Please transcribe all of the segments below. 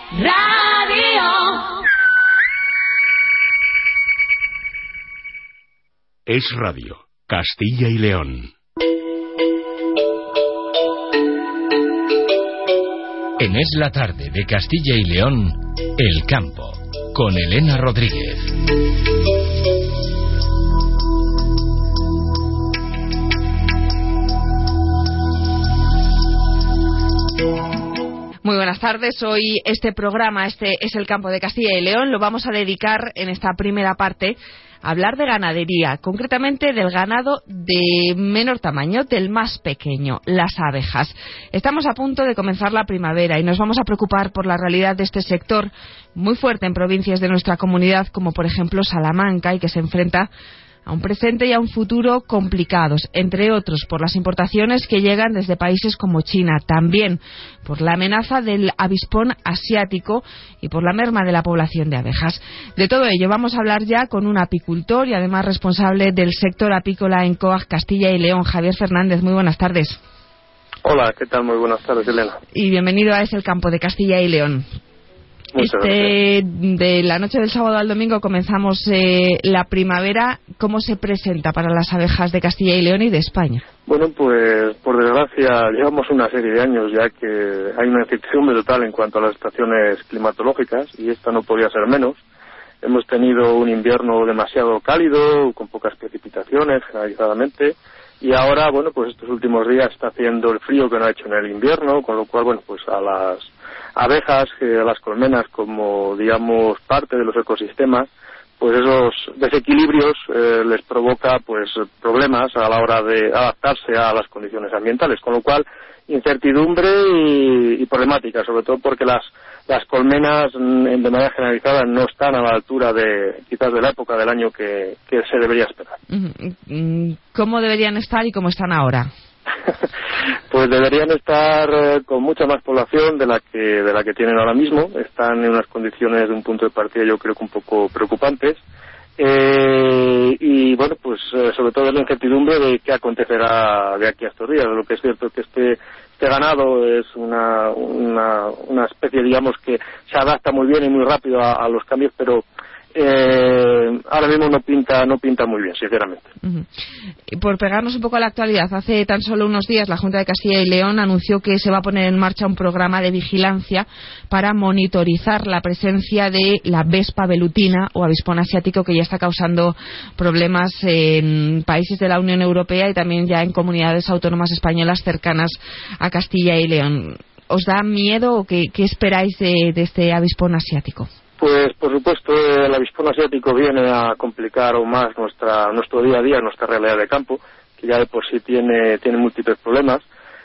Radio. Es Radio, Castilla y León. En Es la Tarde de Castilla y León, El Campo, con Elena Rodríguez. Muy buenas tardes. Hoy este programa, este es El Campo de Castilla y León, lo vamos a dedicar en esta primera parte a hablar de ganadería, concretamente del ganado de menor tamaño, del más pequeño, las abejas. Estamos a punto de comenzar la primavera y nos vamos a preocupar por la realidad de este sector muy fuerte en provincias de nuestra comunidad, como por ejemplo Salamanca, y que se enfrenta a un presente y a un futuro complicados, entre otros por las importaciones que llegan desde países como China, también por la amenaza del avispón asiático y por la merma de la población de abejas. De todo ello vamos a hablar ya con un apicultor y además responsable del sector apícola en COAG Castilla y León, Javier Fernández. Muy buenas tardes. Hola, ¿qué tal? Muy buenas tardes, Elena. Y bienvenido a Es el Campo de Castilla y León. De la noche del sábado al domingo comenzamos la primavera. ¿Cómo se presenta para las abejas de Castilla y León y de España? Bueno, pues por desgracia llevamos una serie de años ya que hay una incertidumbre total en cuanto a las estaciones climatológicas y esta no podía ser menos. Hemos tenido un invierno demasiado cálido, con pocas precipitaciones generalizadamente, y ahora, bueno, pues estos últimos días está haciendo el frío que no ha hecho en el invierno, con lo cual, bueno, pues a las abejas, a las colmenas, como digamos parte de los ecosistemas, pues esos desequilibrios les provoca pues problemas a la hora de adaptarse a las condiciones ambientales, con lo cual incertidumbre y problemática, sobre todo porque las colmenas de manera generalizada no están a la altura de quizás de la época del año que se debería esperar. ¿Cómo deberían estar y cómo están ahora? Pues deberían estar con mucha más población de la que tienen ahora mismo. Están en unas condiciones de un punto de partida yo creo que un poco preocupantes. Y bueno, pues sobre todo la incertidumbre de qué acontecerá de aquí a estos días. Lo que es cierto es que este ganado es una especie, digamos, que se adapta muy bien y muy rápido a los cambios, pero ahora mismo no pinta muy bien, sinceramente. Y por pegarnos un poco a la actualidad, hace tan solo unos días la Junta de Castilla y León anunció que se va a poner en marcha un programa de vigilancia para monitorizar la presencia de la vespa velutina o avispón asiático, que ya está causando problemas en países de la Unión Europea y también ya en comunidades autónomas españolas cercanas a Castilla y León. ¿Os da miedo o qué esperáis de este avispón asiático? Pues por supuesto el avispón asiático viene a complicar aún más nuestro día a día, nuestra realidad de campo, que ya de por sí tiene múltiples problemas.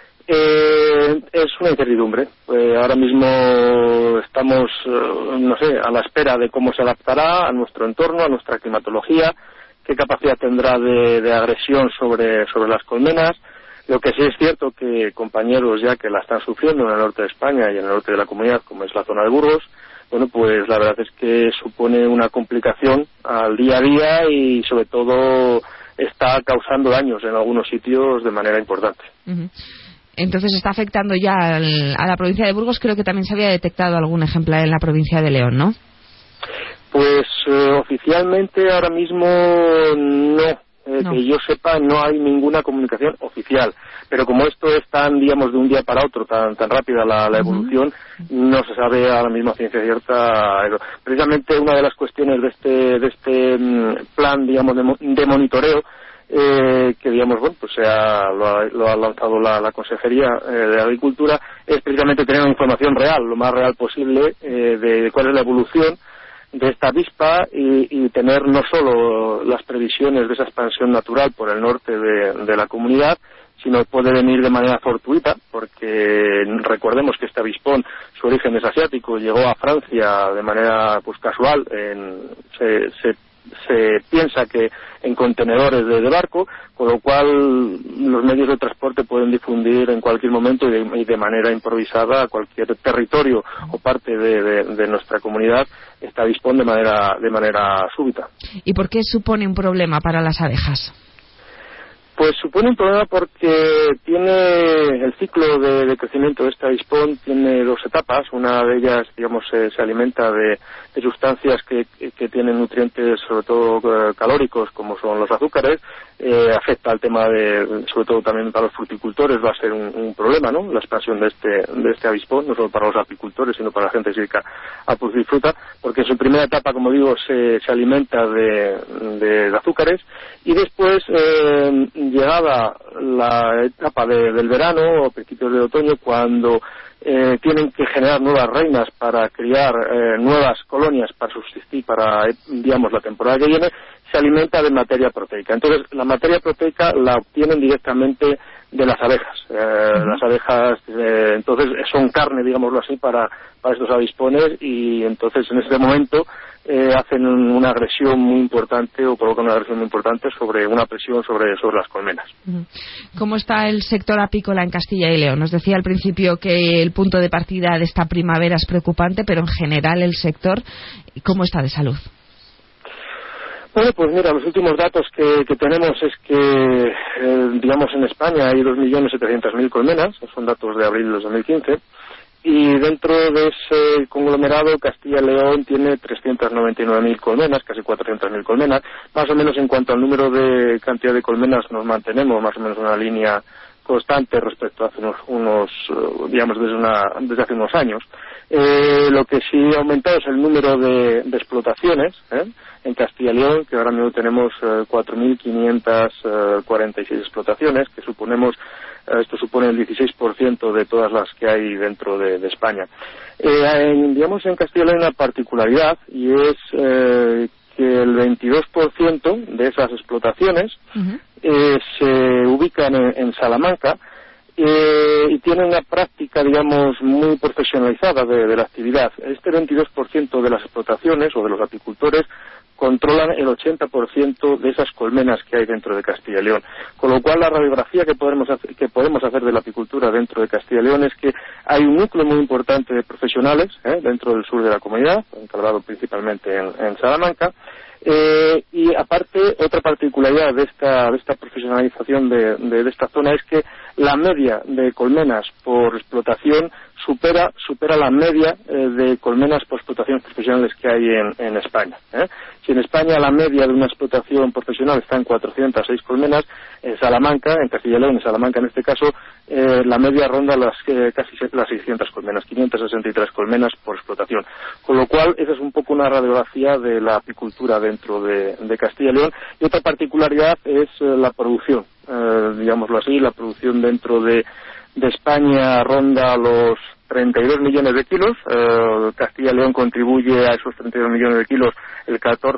Es una incertidumbre. Ahora mismo estamos, a la espera de cómo se adaptará a nuestro entorno, a nuestra climatología, qué capacidad tendrá de agresión sobre las colmenas. Lo que sí es cierto que compañeros ya que la están sufriendo en el norte de España y en el norte de la comunidad, como es la zona de Burgos, bueno, pues la verdad es que supone una complicación al día a día y sobre todo está causando daños en algunos sitios de manera importante. Entonces está afectando ya a la provincia de Burgos. Creo que también se había detectado algún ejemplar en la provincia de León, ¿no? Pues oficialmente ahora mismo no. Que yo sepa, no hay ninguna comunicación oficial. Pero como esto es tan, digamos, de un día para otro, tan rápida la evolución, no se sabe ahora mismo a ciencia cierta. Precisamente una de las cuestiones de este plan, digamos, de monitoreo, que digamos, bueno, pues lo ha lanzado la Consejería de Agricultura, es precisamente tener una información real, lo más real posible, de cuál es la evolución de esta avispa y tener no solo las previsiones de esa expansión natural por el norte de la comunidad, sino puede venir de manera fortuita, porque recordemos que este avispón, su origen es asiático, llegó a Francia de manera pues casual, se piensa que en contenedores de barco, con lo cual los medios de transporte pueden difundir en cualquier momento y de manera improvisada a cualquier territorio o parte de nuestra comunidad este avispón de manera súbita. ¿Y por qué supone un problema para las abejas? Pues supone un problema porque tiene el ciclo de crecimiento de este avispón tiene 2 etapas. Una de ellas, digamos, se alimenta de sustancias que tienen nutrientes, sobre todo calóricos, como son los azúcares. Afecta al tema sobre todo también para los fruticultores, va a ser un problema, ¿no? La expansión de este avispón, no solo para los apicultores, sino para la gente que se dedica a producir fruta, porque en su primera etapa, como digo, se alimenta de azúcares, y después, llegada la etapa del verano o principios de otoño, cuando tienen que generar nuevas reinas para criar nuevas colonias para subsistir para, digamos, la temporada que viene, se alimenta de materia proteica. Entonces, la materia proteica la obtienen directamente de las abejas. Las abejas, entonces, son carne, digámoslo así, para estos avispones, y entonces, en ese momento, hacen una agresión muy importante, o provocan una agresión muy importante sobre una presión sobre las colmenas. ¿Cómo está el sector apícola en Castilla y León? Nos decía al principio que el punto de partida de esta primavera es preocupante, pero en general el sector, ¿cómo está de salud? Bueno, pues mira, los últimos datos que tenemos es que, digamos, en España hay 2.700.000 colmenas, son datos de abril de 2015, y dentro de ese conglomerado Castilla y León tiene 399.000 colmenas, casi 400.000 colmenas. Más o menos en cuanto al número de cantidad de colmenas nos mantenemos más o menos una línea constante respecto a hace digamos, desde hace unos años. Lo que sí ha aumentado es el número de explotaciones en Castilla y León, que ahora mismo tenemos 4.546 explotaciones, que esto supone el 16% de todas las que hay dentro de España. Digamos, en Castilla y León hay una particularidad, y es que el 22% de esas explotaciones se ubican en Salamanca, y tienen una práctica, digamos, muy profesionalizada de la actividad. Este 22% de las explotaciones o de los apicultores controlan el 80% de esas colmenas que hay dentro de Castilla y León. Con lo cual, la radiografía que podemos hacer de la apicultura dentro de Castilla y León es que hay un núcleo muy importante de profesionales dentro del sur de la comunidad, encargado principalmente en Salamanca. Y aparte, otra particularidad de esta profesionalización de esta zona es que la media de colmenas por explotación supera la media de colmenas por explotaciones profesionales que hay en España. Si en España la media de una explotación profesional está en 406 colmenas, en Salamanca, en Castilla y León, en Salamanca en este caso, la media ronda casi las 600 colmenas, 563 colmenas por explotación. Con lo cual, esa es un poco una radiografía de la apicultura dentro de Castilla y León. Y otra particularidad es la producción, digámoslo así, la producción dentro de España ronda los 32 millones de kilos. Castilla y León contribuye a esos 32 millones de kilos el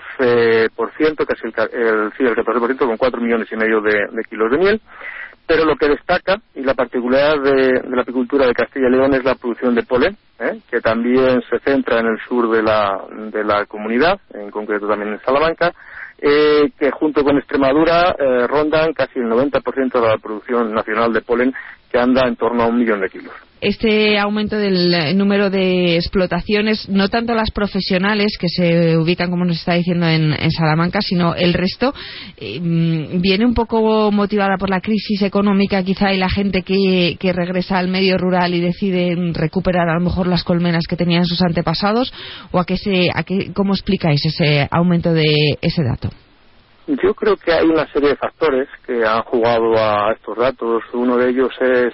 14%, casi el 14%, con 4 millones y medio de kilos de miel. Pero lo que destaca, y la particularidad de la apicultura de Castilla y León, es la producción de polen, que también se centra en el sur de la comunidad, en concreto también en Salamanca, que junto con Extremadura rondan casi el 90% de la producción nacional de polen, que anda en torno a 1 millón de kilos. Este aumento del número de explotaciones, no tanto las profesionales que se ubican, como nos está diciendo, en Salamanca, sino el resto, viene un poco motivada por la crisis económica quizá, y la gente que regresa al medio rural y decide recuperar a lo mejor las colmenas que tenían sus antepasados, o ¿cómo explicáis ese aumento de ese dato? Yo creo que hay una serie de factores que han jugado a estos datos. Uno de ellos es,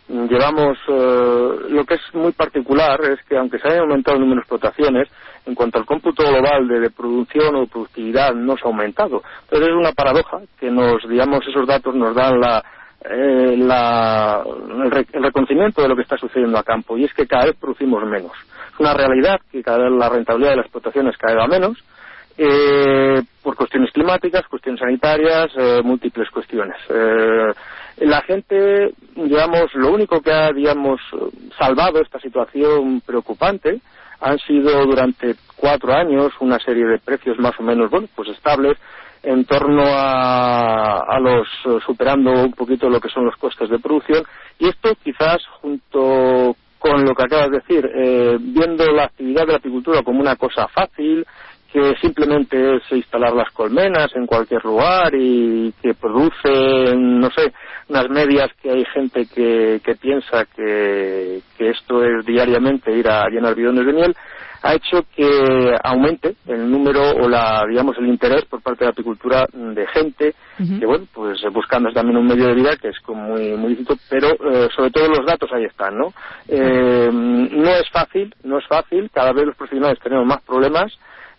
lo que es muy particular es que, aunque se hayan aumentado el número de explotaciones, en cuanto al cómputo global de producción o de productividad no se ha aumentado. Entonces es una paradoja que esos datos nos dan el reconocimiento de lo que está sucediendo a campo, y es que cada vez producimos menos. Es una realidad que cada vez la rentabilidad de las explotaciones cada vez va menos, por cuestiones climáticas, cuestiones sanitarias, múltiples cuestiones. La gente, lo único que ha, salvado esta situación preocupante han sido durante 4 años una serie de precios más o menos, estables, en torno a superando un poquito lo que son los costes de producción, y esto quizás junto con lo que acabas de decir, viendo la actividad de la apicultura como una cosa fácil, que simplemente es instalar las colmenas en cualquier lugar y que producen, no sé, unas medias que hay gente que piensa que esto es diariamente ir a llenar bidones de miel, ha hecho que aumente el número o el interés por parte de la apicultura de gente que, bueno, pues buscando también un medio de vida que es como muy lícito, pero sobre todo los datos ahí están, ¿no? No es fácil, cada vez los profesionales tenemos más problemas,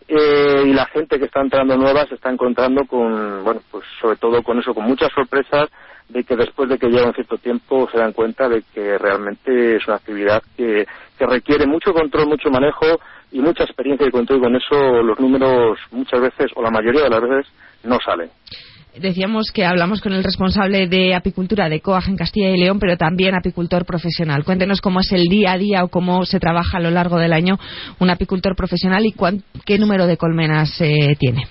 y la gente que está entrando nueva se está encontrando con, bueno, pues sobre todo con eso, con muchas sorpresas, de que después de que lleva un cierto tiempo se dan cuenta de que realmente es una actividad que requiere mucho control, mucho manejo y mucha experiencia y control, y con eso los números muchas veces, o la mayoría de las veces, no salen. Decíamos que hablamos con el responsable de apicultura de COAG en Castilla y León, pero también apicultor profesional. Cuéntenos cómo es el día a día o cómo se trabaja a lo largo del año un apicultor profesional y qué número de colmenas tiene.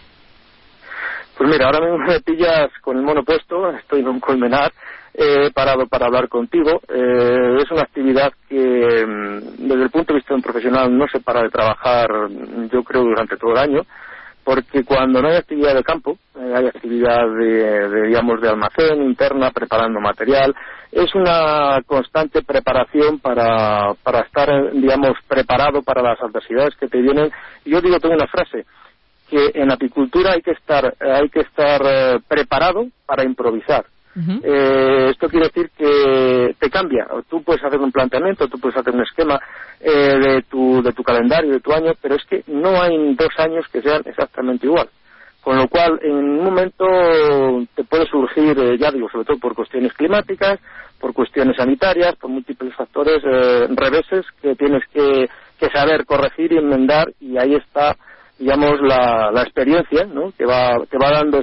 Pues mira, ahora mismo me pillas con el mono puesto, estoy en un colmenar, parado para hablar contigo. Es una actividad que desde el punto de vista de un profesional no se para de trabajar, yo creo, durante todo el año, porque cuando no hay actividad de campo, hay actividad de almacén interna, preparando material. Es una constante preparación para estar, digamos, preparado para las adversidades que te vienen. Y yo tengo una frase, que en apicultura hay que estar preparado para improvisar. Esto quiere decir que te cambia. Tú puedes hacer un planteamiento, tú puedes hacer un esquema de tu calendario, de tu año, pero es que no hay 2 años que sean exactamente igual. Con lo cual, en un momento te puede surgir, sobre todo por cuestiones climáticas, por cuestiones sanitarias, por múltiples factores, reveses que tienes que saber corregir y enmendar, y ahí está, digamos, la experiencia, ¿no?, que va dando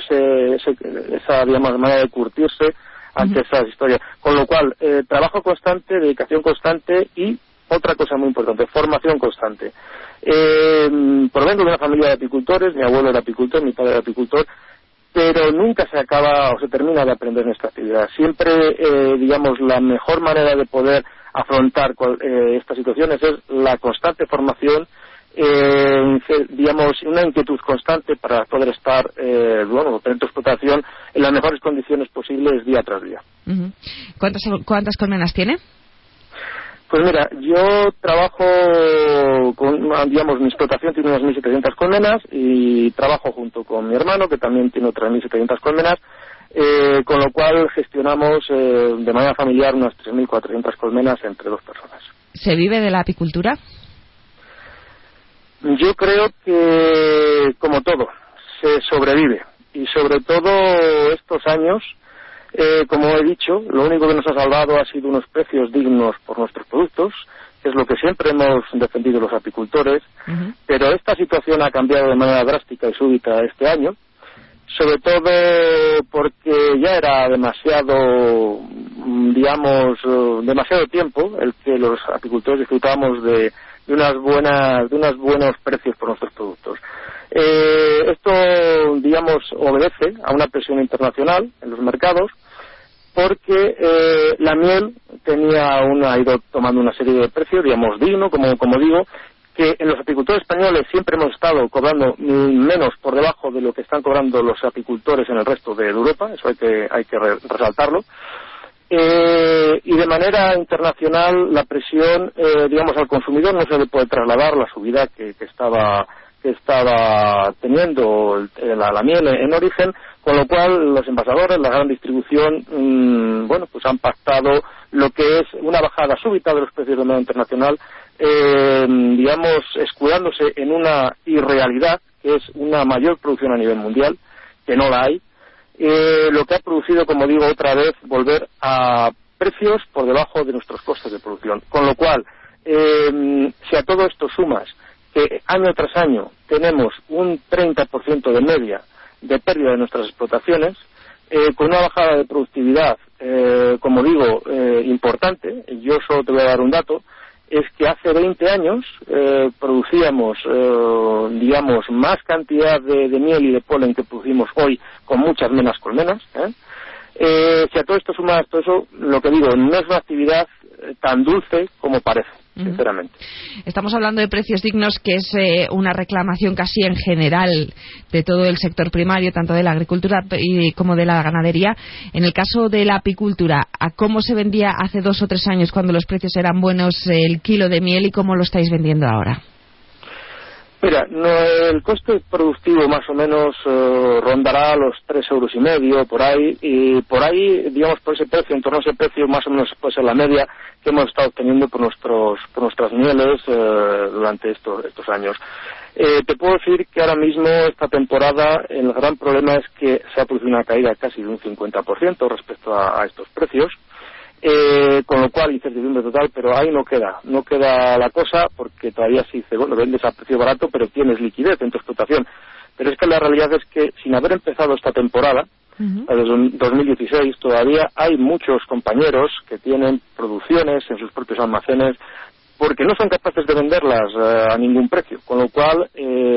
esa digamos, manera de curtirse ante esas historias. Con lo cual, trabajo constante, dedicación constante y otra cosa muy importante, formación constante. Provengo de una familia de apicultores, mi abuelo era apicultor, mi padre era apicultor, pero nunca se acaba o se termina de aprender en esta actividad. Siempre, digamos, la mejor manera de poder afrontar estas situaciones es la constante formación, digamos, una inquietud constante para poder estar, tener tu explotación en las mejores condiciones posibles día tras día. ¿Cuántas colmenas tiene? Pues mira, yo trabajo mi explotación tiene unas 1.700 colmenas y trabajo junto con mi hermano, que también tiene otras 1.700 colmenas, con lo cual gestionamos de manera familiar unas 3.400 colmenas entre 2 personas. ¿Se vive de la apicultura? Yo creo que, como todo, se sobrevive. Y sobre todo estos años, como he dicho, lo único que nos ha salvado ha sido unos precios dignos por nuestros productos, que es lo que siempre hemos defendido los apicultores, pero esta situación ha cambiado de manera drástica y súbita este año, sobre todo porque ya era demasiado tiempo el que los apicultores disfrutábamos de unos buenos precios por nuestros productos. Esto, digamos, obedece a una presión internacional en los mercados, porque la miel ha ido tomando una serie de precios, digamos, digno, como digo, que en los apicultores españoles siempre hemos estado cobrando menos por debajo de lo que están cobrando los apicultores en el resto de Europa, eso hay que resaltarlo. Y de manera internacional la presión, digamos, al consumidor no se le puede trasladar la subida que estaba teniendo la miel en origen, con lo cual los envasadores, la gran distribución, pues han pactado lo que es una bajada súbita de los precios de manera internacional, digamos, escudándose en una irrealidad, que es una mayor producción a nivel mundial, que no la hay, lo que ha producido, como digo, otra vez volver a precios por debajo de nuestros costes de producción. Con lo cual, si a todo esto sumas que año tras año tenemos un 30% de media de pérdida de nuestras explotaciones, con una bajada de productividad, como digo, importante, yo solo te voy a dar un dato, es que hace 20 años producíamos, digamos, más cantidad de miel y de polen que producimos hoy con muchas menos colmenas. Si a todo esto sumas todo eso, lo que digo, no es una actividad tan dulce como parece. sinceramente. Estamos hablando de precios dignos, que es una reclamación casi en general de todo el sector primario, tanto de la agricultura como de la ganadería. En el caso de la apicultura, ¿a cómo se vendía hace 2 o 3 años cuando los precios eran buenos el kilo de miel y cómo lo estáis vendiendo ahora? Mira, el coste productivo más o menos rondará los 3,5 € por ahí, y por ahí, digamos, por ese precio, en torno a ese precio, más o menos puede ser la media que hemos estado obteniendo por nuestras mieles durante estos años. Te puedo decir que ahora mismo, esta temporada, el gran problema es que se ha producido una caída casi de un 50% respecto a estos precios. Con lo cual incertidumbre total, pero ahí no queda la cosa, porque todavía se dice, bueno, vendes a precio barato pero tienes liquidez en tu explotación, pero es que la realidad es que sin haber empezado esta temporada, desde 2016, todavía hay muchos compañeros que tienen producciones en sus propios almacenes porque no son capaces de venderlas a ningún precio, con lo cual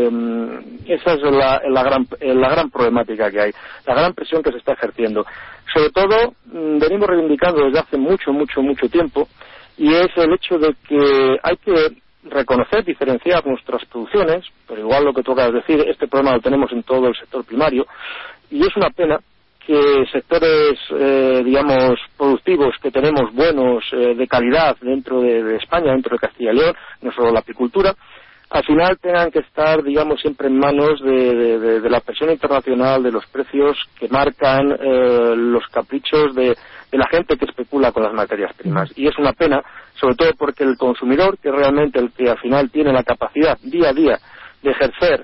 esa es la gran problemática que hay, la gran presión que se está ejerciendo. Sobre todo, venimos reivindicando desde hace mucho tiempo, y es el hecho de que hay que reconocer, diferenciar nuestras producciones, pero igual lo que tú acabas de decir, este problema lo tenemos en todo el sector primario, y es una pena que sectores, digamos, productivos que tenemos buenos, de calidad dentro de España, dentro de Castilla y León, no solo la apicultura, al final tengan que estar, digamos, siempre en manos de la presión internacional, de los precios que marcan los caprichos de la gente que especula con las materias primas. Y es una pena, sobre todo porque el consumidor, que es realmente el que al final tiene la capacidad día a día de ejercer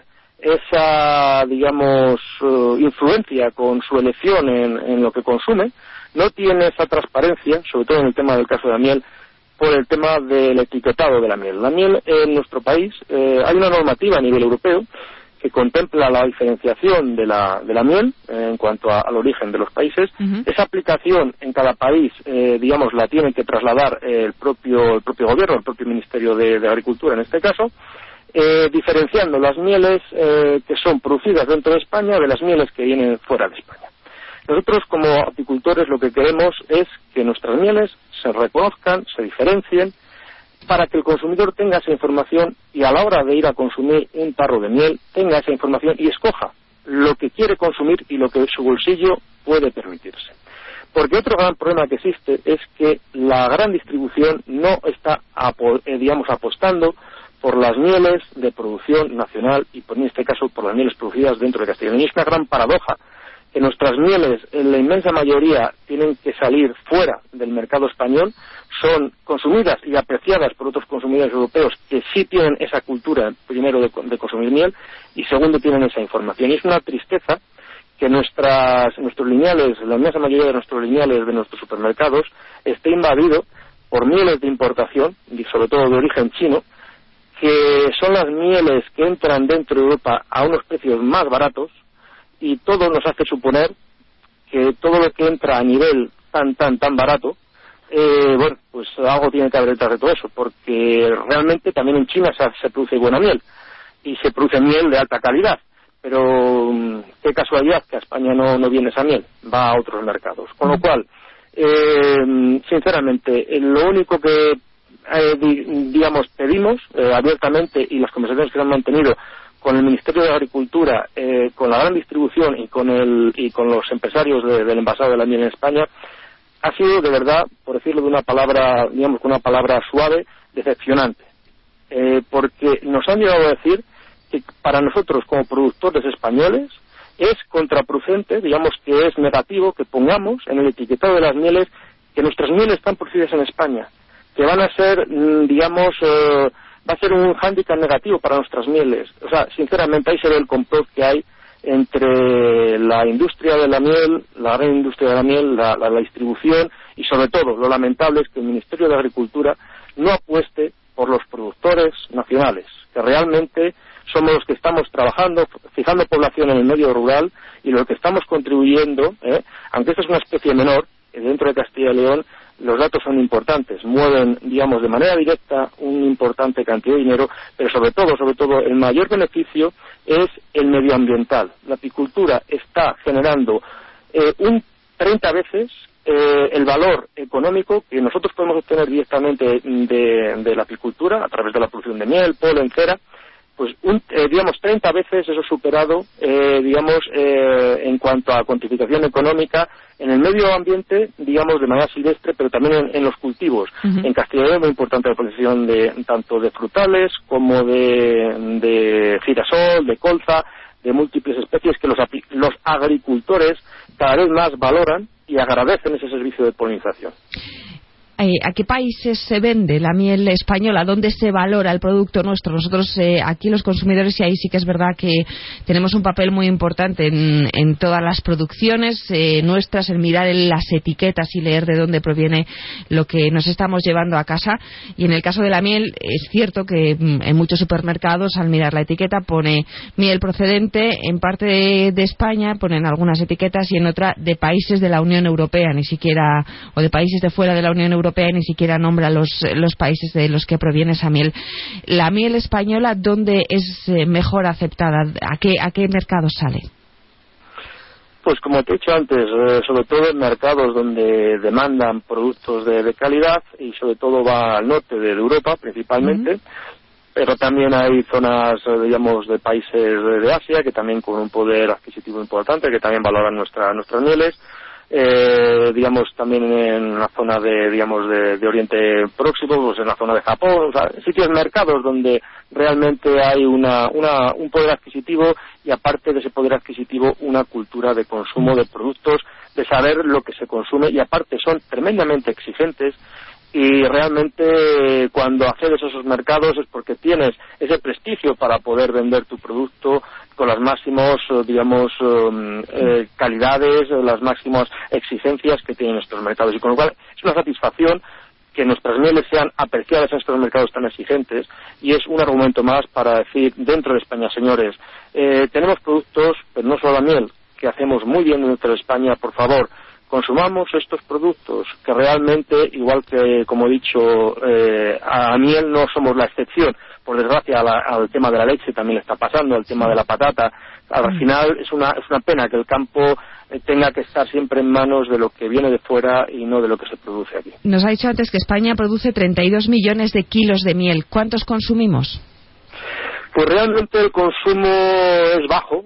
esa, digamos, influencia con su elección en lo que consume, no tiene esa transparencia, sobre todo en el tema del caso de la miel, por el tema del etiquetado de la miel. La miel en nuestro país, hay una normativa a nivel europeo que contempla la diferenciación de la miel en cuanto al origen de los países. Esa aplicación en cada país, digamos, la tiene que trasladar el propio gobierno, el propio Ministerio de Agricultura en este caso, diferenciando las mieles que son producidas dentro de España de las mieles que vienen fuera de España. Nosotros, como apicultores, lo que queremos es que nuestras mieles se reconozcan, se diferencien, para que el consumidor tenga esa información y a la hora de ir a consumir un tarro de miel tenga esa información y escoja lo que quiere consumir y lo que su bolsillo puede permitirse. Porque otro gran problema que existe es que la gran distribución no está, digamos, apostando por las mieles de producción nacional y, en este caso, por las mieles producidas dentro de Castilla y León. Y es una gran paradoja que nuestras mieles, en la inmensa mayoría, tienen que salir fuera del mercado español, son consumidas y apreciadas por otros consumidores europeos que sí tienen esa cultura, primero, de consumir miel, y segundo, tienen esa información. Y es una tristeza que nuestros lineales, la inmensa mayoría de nuestros lineales de nuestros supermercados, esté invadido por mieles de importación, y sobre todo de origen chino, que son las mieles que entran dentro de Europa a unos precios más baratos, y todo nos hace suponer que todo lo que entra a nivel tan barato, bueno, pues algo tiene que haber detrás de todo eso, porque realmente también en China se produce buena miel, y se produce miel de alta calidad, pero qué casualidad que a España no viene esa miel, va a otros mercados. Con lo cual, sinceramente, lo único que digamos pedimos abiertamente, y las conversaciones que se han mantenido con el Ministerio de Agricultura, con la gran distribución y con los empresarios del envasado de la miel en España, ha sido de verdad, por decirlo de una palabra, digamos con una palabra suave, decepcionante, porque nos han llegado a decir que para nosotros como productores españoles es contraproducente, digamos que es negativo que pongamos en el etiquetado de las mieles que nuestras mieles están producidas en España, que van a ser, digamos, va a ser un hándicap negativo para nuestras mieles. O sea, sinceramente ahí se ve el complot que hay entre la industria de la miel, la gran industria de la miel, la distribución, y sobre todo lo lamentable es que el Ministerio de Agricultura no apueste por los productores nacionales, que realmente somos los que estamos trabajando, fijando población en el medio rural, y los que estamos contribuyendo, aunque esta es una especie menor, dentro de Castilla y León, los datos son importantes, mueven, digamos, de manera directa una importante cantidad de dinero, pero sobre todo, el mayor beneficio es el medioambiental. La apicultura está generando 30 veces el valor económico que nosotros podemos obtener directamente de la apicultura a través de la producción de miel, polen, cera, pues 30 veces eso superado, en cuanto a cuantificación económica en el medio ambiente, digamos, de manera silvestre, pero también en los cultivos. Uh-huh. En Castilla y León es muy importante la producción tanto de frutales como de girasol, de colza, de múltiples especies que los agricultores cada vez más valoran y agradecen ese servicio de polinización. ¿A qué países se vende la miel española? ¿Dónde se valora el producto nuestro? Nosotros aquí los consumidores, y ahí sí que es verdad que tenemos un papel muy importante en todas las producciones nuestras, en mirar en las etiquetas y leer de dónde proviene lo que nos estamos llevando a casa. Y en el caso de la miel, es cierto que en muchos supermercados, al mirar la etiqueta, pone miel procedente en parte de España, ponen algunas etiquetas, y en otra de países de la Unión Europea, ni siquiera, o de países de fuera de la Unión Europea, ni siquiera nombra los países de los que proviene esa miel. La miel española, ¿dónde es mejor aceptada? ¿A qué mercados sale? Pues como te he dicho antes, sobre todo en mercados donde demandan productos de calidad, y sobre todo va al norte de Europa principalmente. Uh-huh. Pero también hay zonas, de países de Asia que también con un poder adquisitivo importante, que también valoran nuestras mieles. También en la zona de Oriente Próximo, pues en la zona de Japón, o sea, sitios, mercados donde realmente hay un poder adquisitivo, y aparte de ese poder adquisitivo, una cultura de consumo de productos, de saber lo que se consume, y aparte son tremendamente exigentes. Y realmente cuando accedes a esos mercados es porque tienes ese prestigio para poder vender tu producto con las máximas, calidades, las máximas exigencias que tienen estos mercados. Y con lo cual es una satisfacción que nuestras mieles sean apreciadas en estos mercados tan exigentes, y es un argumento más para decir, dentro de España, señores, tenemos productos, pero no solo la miel, que hacemos muy bien dentro de España. Por favor, consumamos estos productos, que realmente, igual que, como he dicho, a miel no somos la excepción. Por desgracia, al tema de la leche también le está pasando, al tema de la patata. Al final es una pena que el campo tenga que estar siempre en manos de lo que viene de fuera y no de lo que se produce aquí. Nos ha dicho antes que España produce 32 millones de kilos de miel. ¿Cuántos consumimos? Pues realmente el consumo es bajo,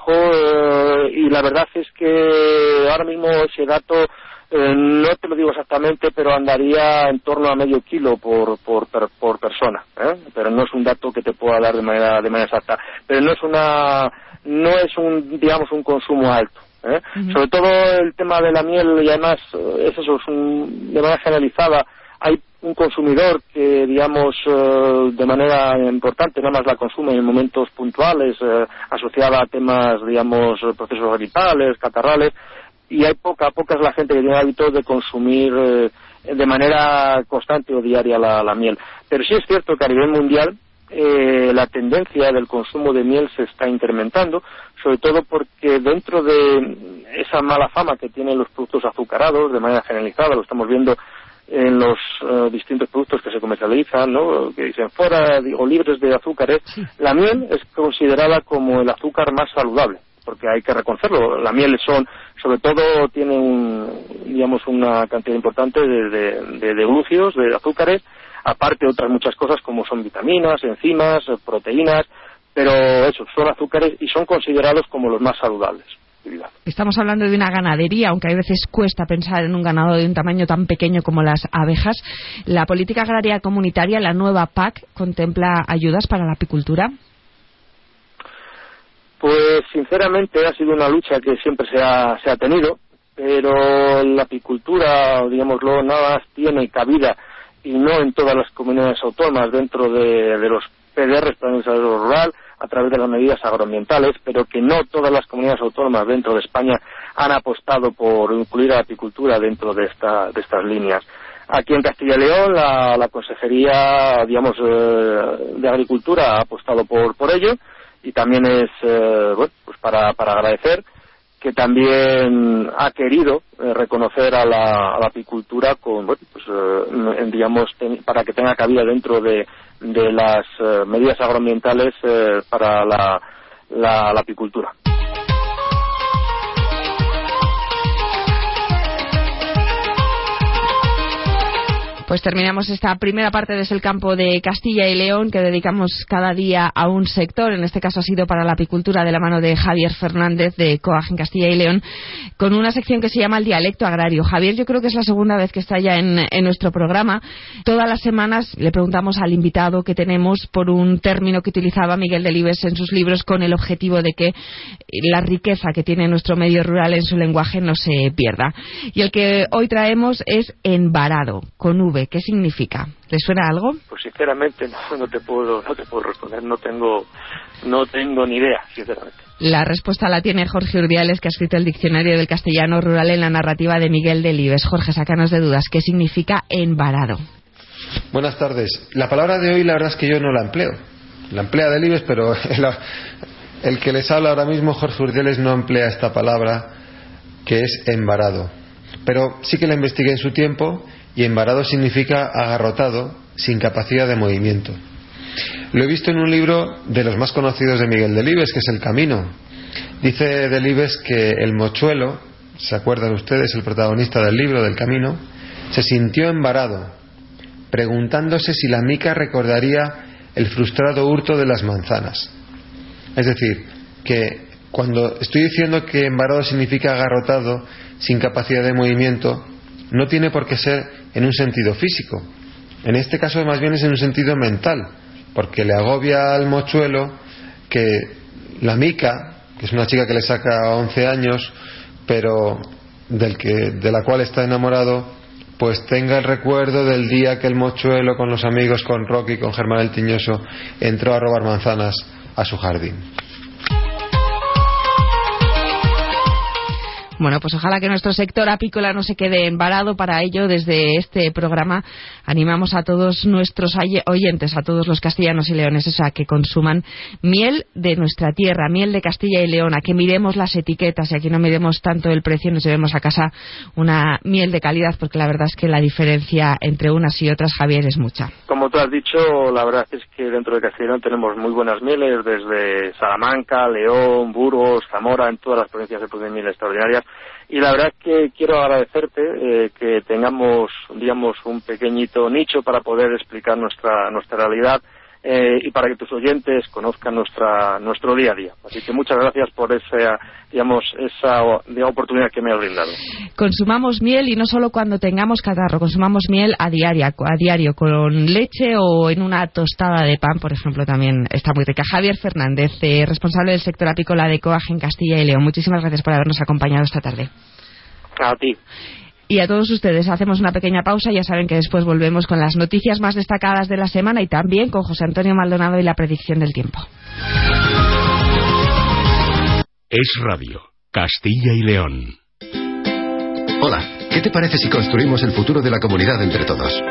y la verdad es que ahora mismo ese dato no te lo digo exactamente, pero andaría en torno a medio kilo por persona, pero no es un dato que te pueda dar de manera exacta, pero no es un consumo alto. Uh-huh. Sobre todo el tema de la miel, y además de manera generalizada, hay un consumidor que, de manera importante, nada más la consume en momentos puntuales, asociada a temas, procesos gripales, catarrales, y hay poca es la gente que tiene el hábito de consumir de manera constante o diaria la miel. Pero sí es cierto que a nivel mundial la tendencia del consumo de miel se está incrementando, sobre todo porque dentro de esa mala fama que tienen los productos azucarados, de manera generalizada, lo estamos viendo en los distintos productos que se comercializan, ¿no?, que dicen fuera o libres de azúcares. Sí. La miel es considerada como el azúcar más saludable, porque hay que reconocerlo. La miel sobre todo tiene una cantidad importante de glúcidos, de azúcares, aparte otras muchas cosas como son vitaminas, enzimas, proteínas, pero son azúcares y son considerados como los más saludables. Estamos hablando de una ganadería, aunque a veces cuesta pensar en un ganado de un tamaño tan pequeño como las abejas. ¿La política agraria comunitaria, la nueva PAC, contempla ayudas para la apicultura? Pues sinceramente ha sido una lucha que siempre se ha tenido, pero la apicultura, nada más tiene cabida, y no en todas las comunidades autónomas, dentro de los PDR, Plan de Desarrollo Rural, a través de las medidas agroambientales, pero que no todas las comunidades autónomas dentro de España han apostado por incluir a la apicultura dentro de estas líneas. Aquí en Castilla y León la Consejería, de Agricultura ha apostado por ello, y también es para agradecer que también ha querido reconocer a la apicultura para que tenga cabida dentro de las medidas agroambientales para la apicultura. Pues terminamos esta primera parte desde el campo de Castilla y León, que dedicamos cada día a un sector. En este caso ha sido para la apicultura, de la mano de Javier Fernández de COAG en Castilla y León, con una sección que se llama el dialecto agrario. Javier, yo creo que es la segunda vez que está ya en nuestro programa. Todas las semanas le preguntamos al invitado que tenemos por un término que utilizaba Miguel Delibes en sus libros, con el objetivo de que la riqueza que tiene nuestro medio rural en su lenguaje no se pierda. Y el que hoy traemos es envarado, con V. ¿Qué significa? ¿Le suena algo? Pues sinceramente no te puedo responder, no tengo ni idea, sinceramente. La respuesta la tiene Jorge Urdiales, que ha escrito el Diccionario del Castellano Rural en la narrativa de Miguel Delibes. Jorge, sácanos de dudas, ¿qué significa envarado? Buenas tardes. La palabra de hoy la verdad es que yo no la empleo. La emplea Delibes, pero el que les habla ahora mismo, Jorge Urdiales, no emplea esta palabra, que es envarado. Pero sí que la investigué en su tiempo, y envarado significa agarrotado, sin capacidad de movimiento. Lo he visto en un libro de los más conocidos de Miguel Delibes, que es El Camino. Dice Delibes que el mochuelo, ¿se acuerdan ustedes? El protagonista del libro del Camino, se sintió envarado, preguntándose si la mica recordaría el frustrado hurto de las manzanas. Es decir, que cuando estoy diciendo que envarado significa agarrotado, sin capacidad de movimiento, no tiene por qué ser en un sentido físico. En este caso más bien es en un sentido mental, porque le agobia al mochuelo que la mica, que es una chica que le saca 11 años, pero de la cual está enamorado, pues tenga el recuerdo del día que el mochuelo, con los amigos, con Rocky, con Germán el Tiñoso, entró a robar manzanas a su jardín. Bueno, pues ojalá que nuestro sector apícola no se quede envarado. Para ello, desde este programa, animamos a todos nuestros oyentes, a todos los castellanos y leoneses, a que consuman miel de nuestra tierra, miel de Castilla y León, a que miremos las etiquetas y a que no miremos tanto el precio y nos llevemos a casa una miel de calidad, porque la verdad es que la diferencia entre unas y otras, Javier, es mucha. Como tú has dicho, la verdad es que dentro de Castilla y León tenemos muy buenas mieles, desde Salamanca, León, Burgos, Zamora, en todas las provincias se producen mieles extraordinarias. Y la verdad es que quiero agradecerte que tengamos, digamos, un pequeñito nicho para poder explicar nuestra realidad y para que tus oyentes conozcan nuestro día a día. Así que muchas gracias por esa oportunidad que me has brindado. Consumamos miel, y no solo cuando tengamos catarro, consumamos miel a diario, con leche o en una tostada de pan, por ejemplo, también está muy rica. Javier Fernández, responsable del sector apícola de COAG en Castilla y León, muchísimas gracias por habernos acompañado esta tarde. A ti. Y a todos ustedes, hacemos una pequeña pausa. Ya saben que después volvemos con las noticias más destacadas de la semana y también con José Antonio Maldonado y la predicción del tiempo. Es Radio, Castilla y León. Hola, ¿qué te parece si construimos el futuro de la comunidad entre todos?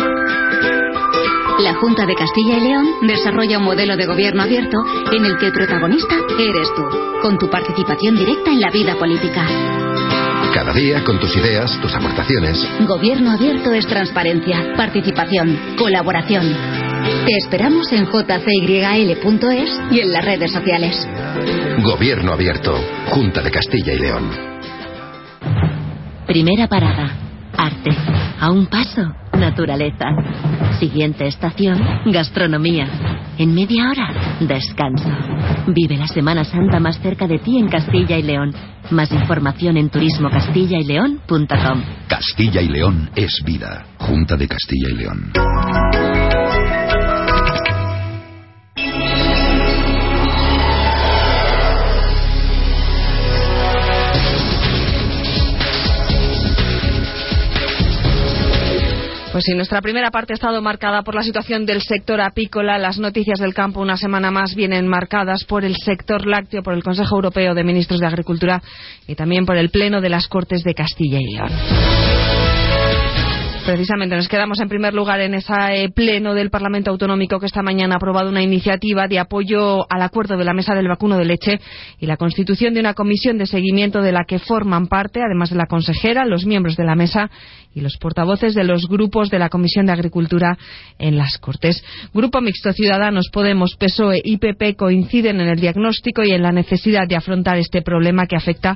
La Junta de Castilla y León desarrolla un modelo de gobierno abierto en el que el protagonista eres tú, con tu participación directa en la vida política. Cada día, con tus ideas, tus aportaciones. Gobierno abierto es transparencia, participación, colaboración. Te esperamos en jcyl.es y en las redes sociales. Gobierno abierto, Junta de Castilla y León. Primera parada, arte. A un paso, naturaleza. Siguiente estación, gastronomía. En media hora, descanso. Vive la Semana Santa más cerca de ti en Castilla y León. Más información en turismocastillayleon.com. Castilla y León es vida. Junta de Castilla y León. Pues sí, nuestra primera parte ha estado marcada por la situación del sector apícola. Las noticias del campo una semana más vienen marcadas por el sector lácteo, por el Consejo Europeo de Ministros de Agricultura y también por el Pleno de las Cortes de Castilla y León. Precisamente nos quedamos en primer lugar en ese pleno del Parlamento Autonómico que esta mañana ha aprobado una iniciativa de apoyo al acuerdo de la Mesa del Vacuno de Leche y la constitución de una comisión de seguimiento de la que forman parte, además de la consejera, los miembros de la mesa y los portavoces de los grupos de la Comisión de Agricultura en las Cortes. Grupo Mixto, Ciudadanos, Podemos, PSOE y PP coinciden en el diagnóstico y en la necesidad de afrontar este problema que afecta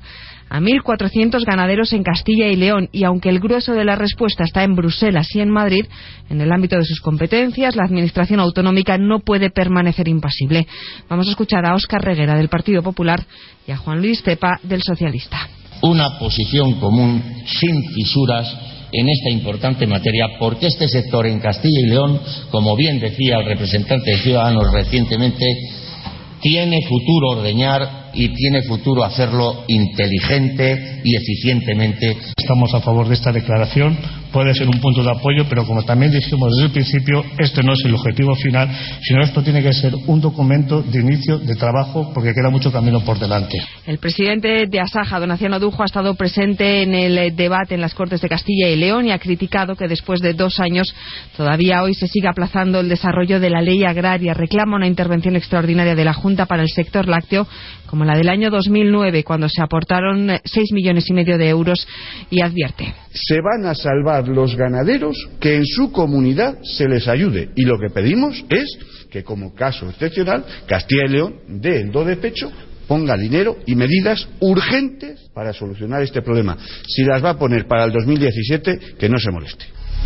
a 1.400 ganaderos en Castilla y León, y aunque el grueso de la respuesta está en Bruselas y en Madrid, en el ámbito de sus competencias, la Administración autonómica no puede permanecer impasible. Vamos a escuchar a Óscar Reguera, del Partido Popular, y a Juan Luis Cepa, del Socialista. Una posición común, sin fisuras, en esta importante materia, porque este sector en Castilla y León, como bien decía el representante de Ciudadanos recientemente, tiene futuro ordeñar y tiene futuro hacerlo inteligente y eficientemente. Estamos a favor de esta declaración, puede ser un punto de apoyo, pero como también dijimos desde el principio, este no es el objetivo final, sino esto tiene que ser un documento de inicio de trabajo, porque queda mucho camino por delante. El presidente de Asaja, don Aciano Dujo, ha estado presente en el debate en las Cortes de Castilla y León y ha criticado que después de 2 años todavía hoy se siga aplazando el desarrollo de la ley agraria. Reclama una intervención extraordinaria de la Junta para el sector lácteo, como la del año 2009, cuando se aportaron 6,5 millones de euros, y advierte: se van a salvar los ganaderos, que en su comunidad se les ayude, y lo que pedimos es que, como caso excepcional, Castilla y León dé el do de pecho, ponga dinero y medidas urgentes para solucionar este problema. Si las va a poner para el 2017, que no se moleste.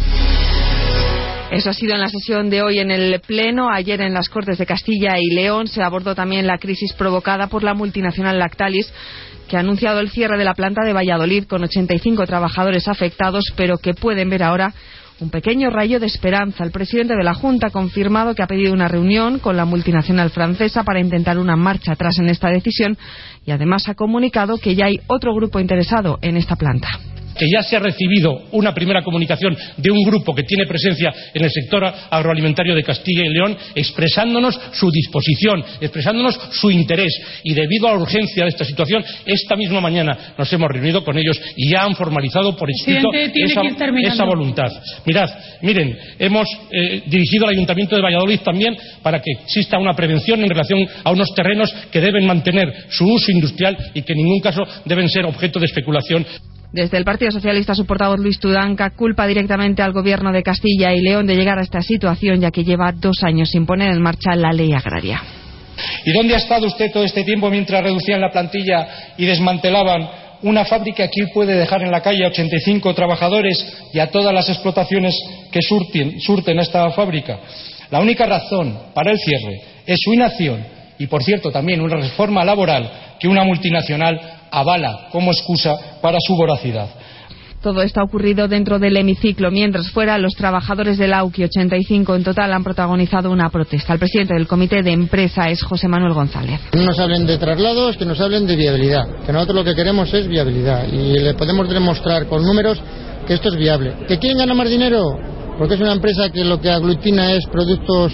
Eso ha sido en la sesión de hoy en el Pleno. Ayer en las Cortes de Castilla y León se abordó también la crisis provocada por la multinacional Lactalis, que ha anunciado el cierre de la planta de Valladolid con 85 trabajadores afectados, pero que pueden ver ahora un pequeño rayo de esperanza. El presidente de la Junta ha confirmado que ha pedido una reunión con la multinacional francesa para intentar una marcha atrás en esta decisión, y además ha comunicado que ya hay otro grupo interesado en esta planta. Que ya se ha recibido una primera comunicación de un grupo que tiene presencia en el sector agroalimentario de Castilla y León, expresándonos su disposición, expresándonos su interés, y debido a la urgencia de esta situación, esta misma mañana nos hemos reunido con ellos y ya han formalizado por escrito esa voluntad. Miren, hemos dirigido al Ayuntamiento de Valladolid también para que exista una prevención en relación a unos terrenos que deben mantener su uso industrial y que en ningún caso deben ser objeto de especulación. Desde el Partido Socialista, su portavoz Luis Tudanca culpa directamente al Gobierno de Castilla y León de llegar a esta situación, ya que lleva 2 años sin poner en marcha la ley agraria. ¿Y dónde ha estado usted todo este tiempo mientras reducían la plantilla y desmantelaban una fábrica que hoy puede dejar en la calle a 85 trabajadores y a todas las explotaciones que surten esta fábrica? La única razón para el cierre es su inacción y, por cierto, también una reforma laboral que una multinacional avala como excusa para su voracidad. Todo esto ha ocurrido dentro del hemiciclo, mientras fuera los trabajadores del AUQUI, 85 en total, han protagonizado una protesta. El presidente del comité de empresa es José Manuel González. No nos hablen de traslados, que nos hablen de viabilidad, que nosotros lo que queremos es viabilidad, y le podemos demostrar con números que esto es viable. ¿Que quieren ganar más dinero? Porque es una empresa que lo que aglutina es productos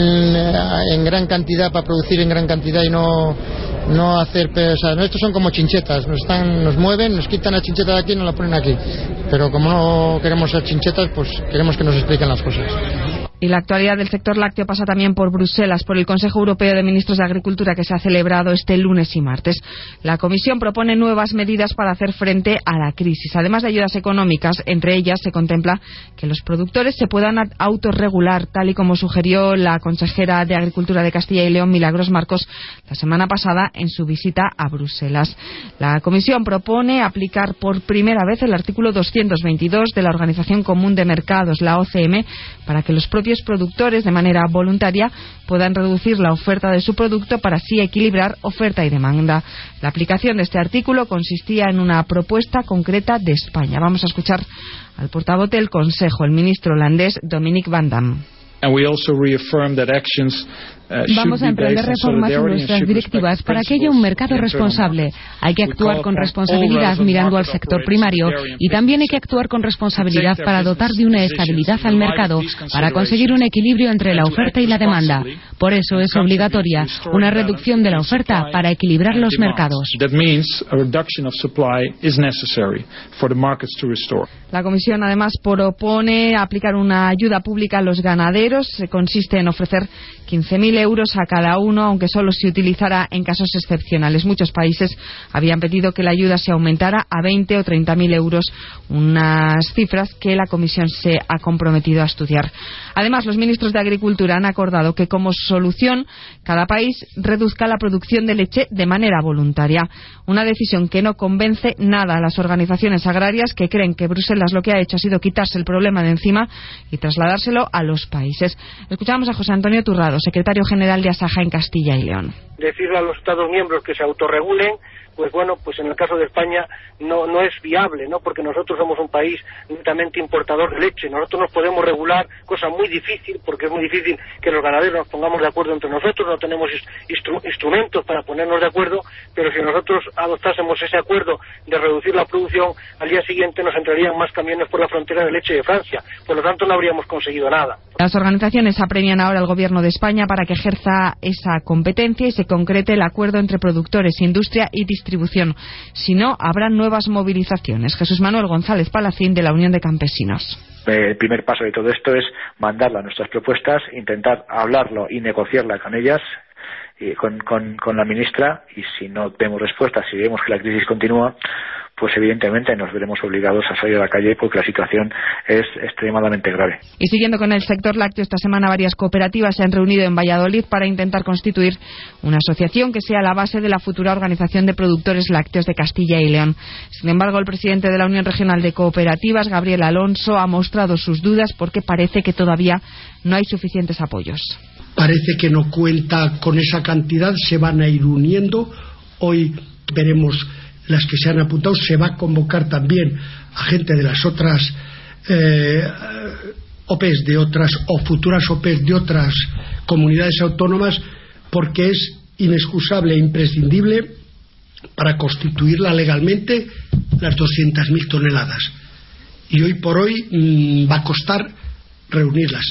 en gran cantidad, para producir en gran cantidad y no hacer... O sea, estos son como chinchetas, nos mueven, nos quitan la chincheta de aquí y nos la ponen aquí. Pero como no queremos ser chinchetas, pues queremos que nos expliquen las cosas. Y la actualidad del sector lácteo pasa también por Bruselas, por el Consejo Europeo de Ministros de Agricultura, que se ha celebrado este lunes y martes. La Comisión propone nuevas medidas para hacer frente a la crisis. Además de ayudas económicas, entre ellas se contempla que los productores se puedan autorregular, tal y como sugirió la consejera de Agricultura de Castilla y León, Milagros Marcos, la semana pasada en su visita a Bruselas. La Comisión propone aplicar por primera vez el artículo 222 de la Organización Común de Mercados, la OCM, para que los propios productores, de manera voluntaria, puedan reducir la oferta de su producto para así equilibrar oferta y demanda. La aplicación de este artículo consistía en una propuesta concreta de España. Vamos a escuchar al portavoz del Consejo, el ministro holandés Dominic Van Dam. Vamos a emprender reformas en nuestras directivas para que haya un mercado responsable. Hay que actuar con responsabilidad mirando al sector primario, y también hay que actuar con responsabilidad para dotar de una estabilidad al mercado para conseguir un equilibrio entre la oferta y la demanda. Por eso es obligatoria una reducción de la oferta para equilibrar los mercados. La Comisión además propone aplicar una ayuda pública a los ganaderos ganaderos consiste en ofrecer 15.000 euros a cada uno, aunque solo se utilizará en casos excepcionales. Muchos países habían pedido que la ayuda se aumentara a 20 o 30.000 euros, unas cifras que la Comisión se ha comprometido a estudiar. Además, los ministros de Agricultura han acordado que como solución cada país reduzca la producción de leche de manera voluntaria. Una decisión que no convence nada a las organizaciones agrarias, que creen que Bruselas lo que ha hecho ha sido quitarse el problema de encima y trasladárselo a los países. Escuchamos a José Antonio Turrado, secretario general de Asaja en Castilla y León. Decirle a los Estados miembros que se autorregulen, pues bueno, pues en el caso de España no es viable, ¿no? Porque nosotros somos un país netamente importador de leche. Nosotros nos podemos regular, cosa muy difícil, porque es muy difícil que los ganaderos nos pongamos de acuerdo entre nosotros, no tenemos instrumentos para ponernos de acuerdo, pero si nosotros adoptásemos ese acuerdo de reducir la producción, al día siguiente nos entrarían más camiones por la frontera de leche de Francia. Por lo tanto, no habríamos conseguido nada. Las organizaciones apremian ahora al Gobierno de España para que ejerza esa competencia y se concrete el acuerdo entre productores, industria y distribución. Si no, habrá nuevas movilizaciones. Jesús Manuel González Palacín, de la Unión de Campesinos. El primer paso de todo esto es mandarla a nuestras propuestas, intentar hablarlo y negociarla con ellas, y con la ministra, y si no tenemos respuesta, si vemos que la crisis continúa, pues evidentemente nos veremos obligados a salir a la calle porque la situación es extremadamente grave. Y siguiendo con el sector lácteo, esta semana varias cooperativas se han reunido en Valladolid para intentar constituir una asociación que sea la base de la futura Organización de Productores Lácteos de Castilla y León. Sin embargo, el presidente de la Unión Regional de Cooperativas, Gabriel Alonso, ha mostrado sus dudas porque parece que todavía no hay suficientes apoyos. Parece que no cuenta con esa cantidad, se van a ir uniendo. Hoy veremos las que se han apuntado, se va a convocar también a gente de las otras OPEs de otras o futuras OPEs de otras comunidades autónomas, porque es inexcusable e imprescindible para constituirla legalmente las 200.000 toneladas. Y hoy por hoy va a costar reunirlas.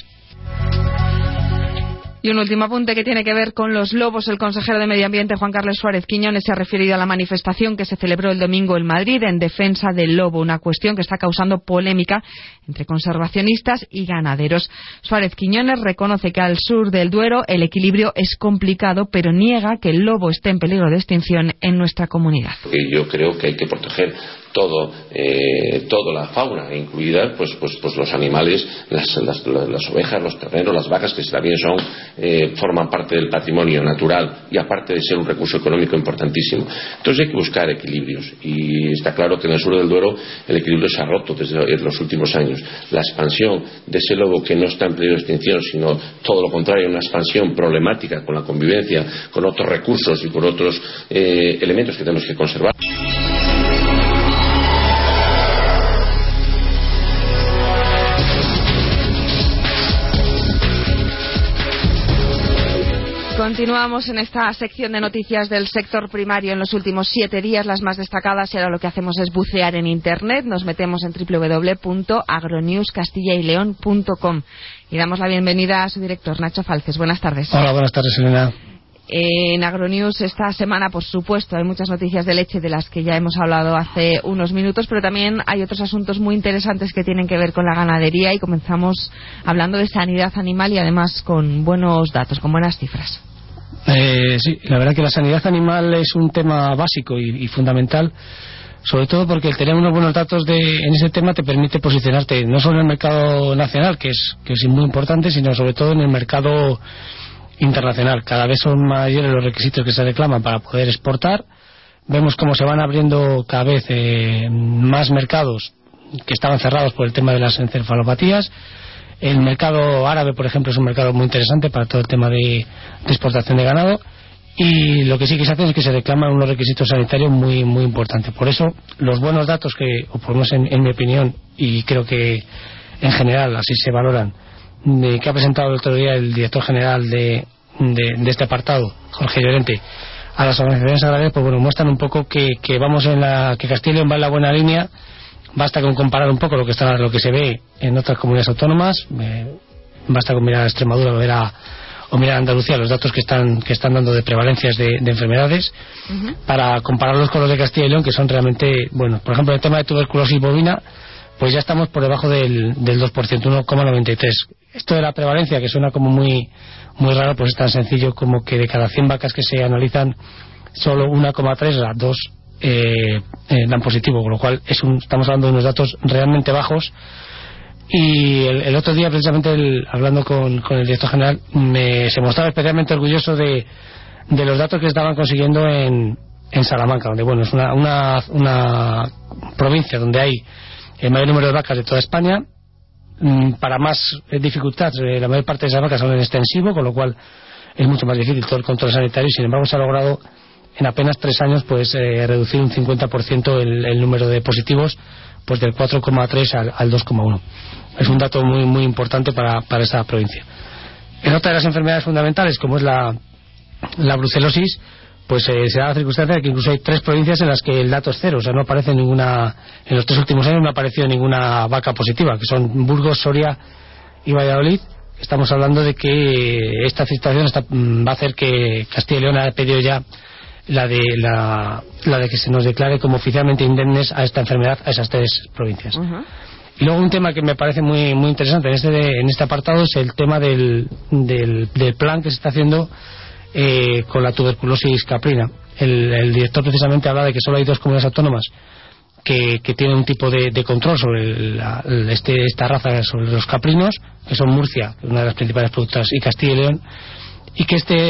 Y un último apunte que tiene que ver con los lobos. El consejero de Medio Ambiente, Juan Carlos Suárez Quiñones, se ha referido a la manifestación que se celebró el domingo en Madrid en defensa del lobo, una cuestión que está causando polémica entre conservacionistas y ganaderos. Suárez Quiñones reconoce que al sur del Duero el equilibrio es complicado, pero niega que el lobo esté en peligro de extinción en nuestra comunidad. Yo creo que hay que proteger toda la fauna, incluidas pues los animales, las ovejas, los terneros, las vacas, que también forman parte del patrimonio natural y aparte de ser un recurso económico importantísimo. Entonces hay que buscar equilibrios, y está claro que en el sur del Duero el equilibrio se ha roto desde los últimos años. La expansión de ese lobo, que no está en peligro de extinción, sino todo lo contrario, una expansión problemática con la convivencia, con otros recursos y con otros elementos que tenemos que conservar. Continuamos en esta sección de noticias del sector primario en los últimos 7 días, las más destacadas, y ahora lo que hacemos es bucear en Internet. Nos metemos en www.agronewscastillayleon.com y damos la bienvenida a su director, Nacho Falces. Buenas tardes. Hola, buenas tardes, Elena. En Agronews esta semana, por supuesto, hay muchas noticias de leche de las que ya hemos hablado hace unos minutos, pero también hay otros asuntos muy interesantes que tienen que ver con la ganadería, y comenzamos hablando de sanidad animal, y además con buenos datos, con buenas cifras. Sí, la verdad que la sanidad animal es un tema básico y fundamental, sobre todo porque el tener unos buenos datos en ese tema te permite posicionarte no solo en el mercado nacional, que es muy importante, sino sobre todo en el mercado internacional. Cada vez son mayores los requisitos que se reclaman para poder exportar. Vemos cómo se van abriendo cada vez más mercados que estaban cerrados por el tema de las encefalopatías. El mercado árabe, por ejemplo, es un mercado muy interesante para todo el tema de exportación de ganado, y lo que sí que se hace es que se reclaman unos requisitos sanitarios muy muy importantes. Por eso los buenos datos que, o por lo menos en mi opinión, y creo que en general así se valoran, que ha presentado el otro día el director general de este apartado, Jorge Llorente, a las organizaciones agrarias, pues bueno, muestran un poco que Castilla y León va en la buena línea. Basta con comparar un poco lo que se ve en otras comunidades autónomas, basta con mirar a Extremadura o mirar a Andalucía, los datos que están dando de prevalencias de enfermedades, para compararlos con los de Castilla y León, que son realmente buenos. Por ejemplo, el tema de tuberculosis bovina, pues ya estamos por debajo del 2%, 1,93. Esto de la prevalencia, que suena como muy raro, pues es tan sencillo como que de cada 100 vacas que se analizan, solo 1,3, las 2 dan positivo, con lo cual estamos hablando de unos datos realmente bajos. Y el otro día, precisamente, hablando con el director general, se mostraba especialmente orgulloso de los datos que estaban consiguiendo en Salamanca, donde bueno, es una provincia donde hay el mayor número de vacas de toda España. Para más dificultad, la mayor parte de esas vacas son en extensivo, con lo cual es mucho más difícil todo el control sanitario. Sin embargo, se ha logrado en apenas 3 años pues reducir un 50% el número de positivos, pues del 4,3 al 2,1. Es un dato muy muy importante para esta provincia. En otra de las enfermedades fundamentales, como es la brucelosis, pues se da la circunstancia de que incluso hay 3 provincias en las que el dato es 0, o sea, no aparece ninguna, en los 3 últimos años no ha aparecido ninguna vaca positiva, que son Burgos, Soria y Valladolid. Estamos hablando de que esta situación va a hacer que Castilla y León haya pedido ya la de que se nos declare como oficialmente indemnes a esta enfermedad a esas 3 provincias. Y luego un tema que me parece muy muy interesante en este apartado es el tema del plan que se está haciendo con la tuberculosis caprina. El director precisamente habla de que solo hay 2 comunidades autónomas que tienen un tipo de control sobre esta raza, sobre los caprinos, que son Murcia, una de las principales productoras, y Castilla y León, y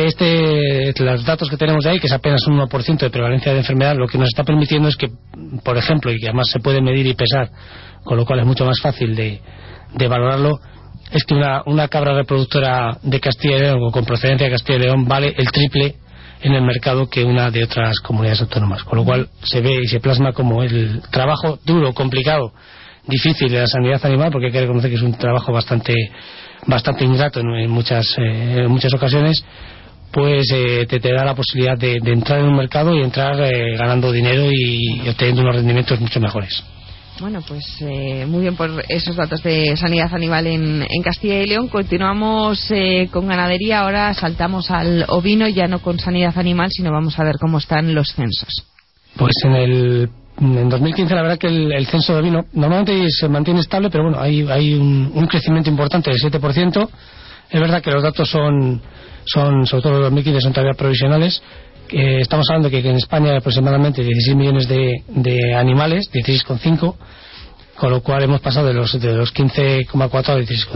que los datos que tenemos de ahí, que es apenas un 1% de prevalencia de enfermedad, lo que nos está permitiendo es que, por ejemplo, y que además se puede medir y pesar, con lo cual es mucho más fácil de valorarlo, es que una cabra reproductora de Castilla y León o con procedencia de Castilla y León vale el triple en el mercado que una de otras comunidades autónomas, con lo cual se ve y se plasma como el trabajo duro, complicado, difícil de la sanidad animal, porque hay que reconocer que es un trabajo bastante ingrato en muchas ocasiones, pues te da la posibilidad de entrar en un mercado y entrar ganando dinero y obteniendo unos rendimientos mucho mejores. Bueno, pues muy bien por esos datos de sanidad animal en Castilla y León. Continuamos con ganadería, ahora saltamos al ovino, ya no con sanidad animal, sino vamos a ver cómo están los censos. Pues en 2015 la verdad que el censo de ovino normalmente se mantiene estable, pero bueno, hay un crecimiento importante del 7%. Es verdad que los datos son sobre todo los 2015 son todavía provisionales. Estamos hablando que en España hay aproximadamente 16 millones de animales, 16,5, con lo cual hemos pasado de los 15,4 a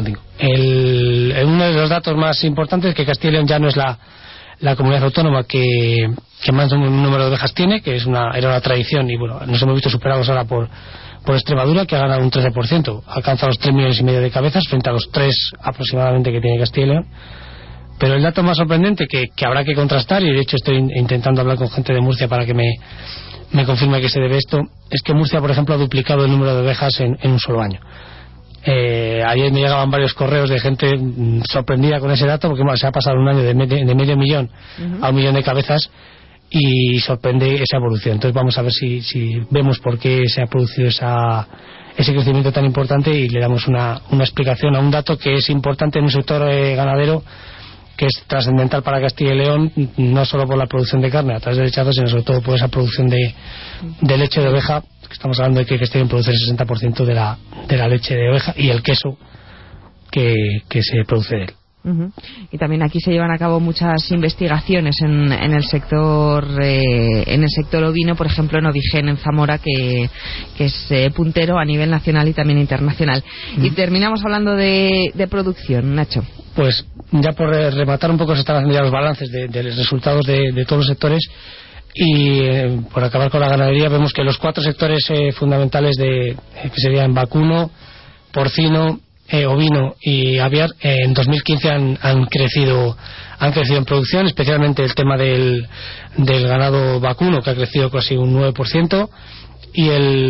16,5. Uno de los datos más importantes es que Castilla y León ya no es la comunidad autónoma que más número de ovejas tiene, que era una tradición, y bueno, nos hemos visto superados ahora por Extremadura, que ha ganado un 13%, alcanza los 3,5 millones de cabezas frente a los 3 aproximadamente que tiene Castilla y León. Pero el dato más sorprendente que habrá que contrastar, y de hecho estoy intentando hablar con gente de Murcia para que me confirme que se debe esto, es que Murcia, por ejemplo, ha duplicado el número de ovejas en un solo año. Ayer me llegaban varios correos de gente sorprendida con ese dato, porque se ha pasado un año de medio millón a 1 millón de cabezas, y sorprende esa evolución. Entonces vamos a ver si vemos por qué se ha producido ese crecimiento tan importante, y le damos una explicación a un dato que es importante en un sector ganadero, que es trascendental para Castilla y León, no solo por la producción de carne a través de lechazo, sino sobre todo por esa producción de leche de oveja, que estamos hablando de que Castilla y León produce el 60% de la leche de oveja y el queso que se produce de él. Y también aquí se llevan a cabo muchas investigaciones en el sector ovino, por ejemplo en Ovigen, en Zamora, que es puntero a nivel nacional y también internacional. Y terminamos hablando de producción, Nacho. Pues ya por rematar un poco, se están haciendo ya los balances de los resultados de todos los sectores, y por acabar con la ganadería, vemos que los 4 sectores fundamentales que serían vacuno, porcino, ovino y aviar, en 2015 han crecido en producción, especialmente el tema del ganado vacuno, que ha crecido casi un 9%, y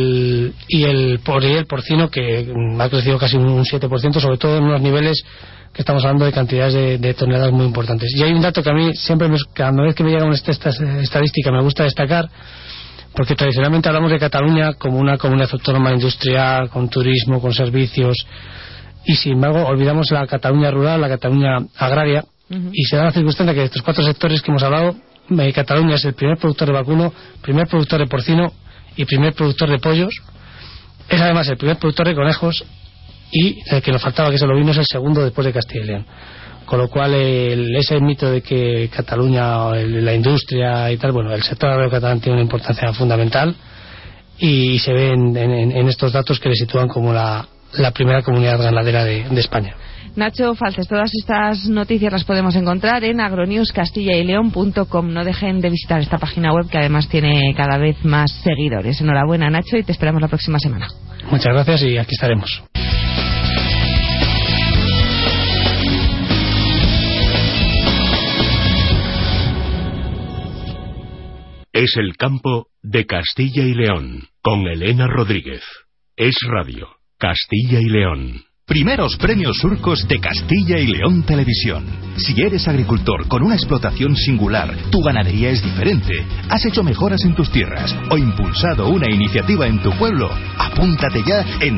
el porcino, que ha crecido casi un 7%, sobre todo en unos niveles que estamos hablando de cantidades de toneladas muy importantes. Y hay un dato que a mí siempre, cada vez que me llega una estadística, me gusta destacar, porque tradicionalmente hablamos de Cataluña como una comunidad autónoma industrial, con turismo, con servicios, y sin embargo olvidamos la Cataluña rural, la Cataluña agraria, y se da la circunstancia que de estos 4 sectores que hemos hablado, Cataluña es el primer productor de vacuno, primer productor de porcino y primer productor de pollos, Es además el primer productor de conejos y el que nos faltaba, que es el ovino, es el segundo después de Castilla y León. Con lo cual ese mito de que Cataluña, la industria y tal, bueno, el sector agrario catalán tiene una importancia fundamental y se ve en estos datos que le sitúan como la primera comunidad ganadera de España. Nacho Falces, todas estas noticias las podemos encontrar en agronewscastillayleon.com. No dejen de visitar esta página web, que además tiene cada vez más seguidores. Enhorabuena, Nacho, y te esperamos la próxima semana. Muchas gracias y aquí estaremos. Es el campo de Castilla y León, con Elena Rodríguez. Es Radio, Castilla y León. Primeros premios Surcos de Castilla y León Televisión. Si eres agricultor con una explotación singular, tu ganadería es diferente, has hecho mejoras en tus tierras o impulsado una iniciativa en tu pueblo, apúntate ya en